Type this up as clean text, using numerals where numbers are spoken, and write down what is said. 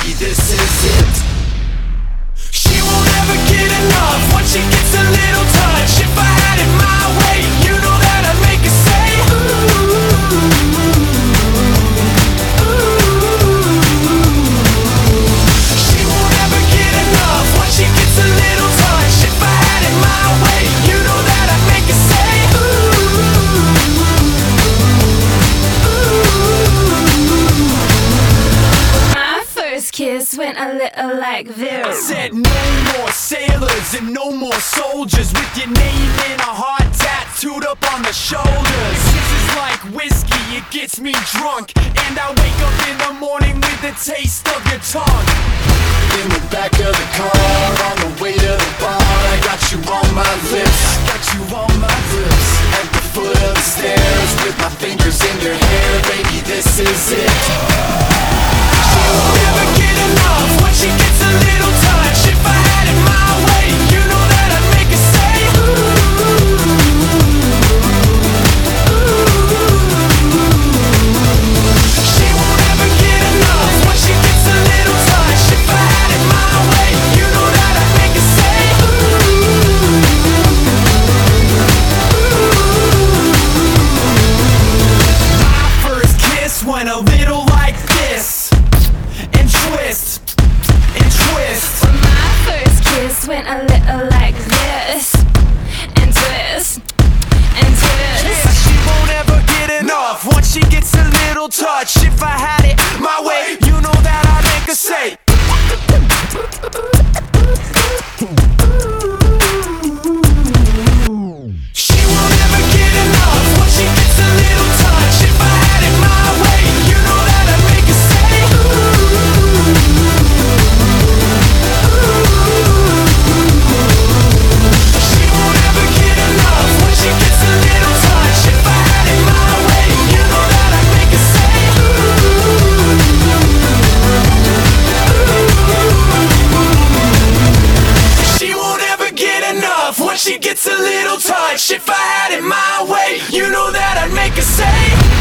baby, this is it. She won't ever get enough once she gets a little touch. If I had it my way, you know that I'd make her say She won't ever get enough once she gets a little touch. If I had it my way, you know that I'd make her say My first kiss went a little like this. I said no more sailors and no more soldiers with your name in a heart tattooed up on the shoulders. This is like whiskey, it gets me drunk, and I wake up in the morning with the taste of your tongue. In the back of the car, on the way to the bar, I got you on my lips, I got you on my lips. At the foot of the stairs, with my fingers in your hair, baby, this is it. She won't ever get enough once she gets a little touch. If I had it my way, you know that I'd make her say She won't ever get enough once she gets a little touch. If I had it my way, you know that I'd make her say My first kiss went a little like this, and twist, and twist. Well, my first kiss went a little like this, and twist, and twist. Yeah, she won't ever get enough once she gets a little touch. If I had it my way, you know that I'd make her say She won't ever get enough once she gets a little touch. If I had it my way, you know that I'd make her say She won't ever get enough once she gets a little touch. If I had it my way, you know that I'd make her say She won't ever get enough once she gets a little touch. If I had it my way, you know that I'd make her say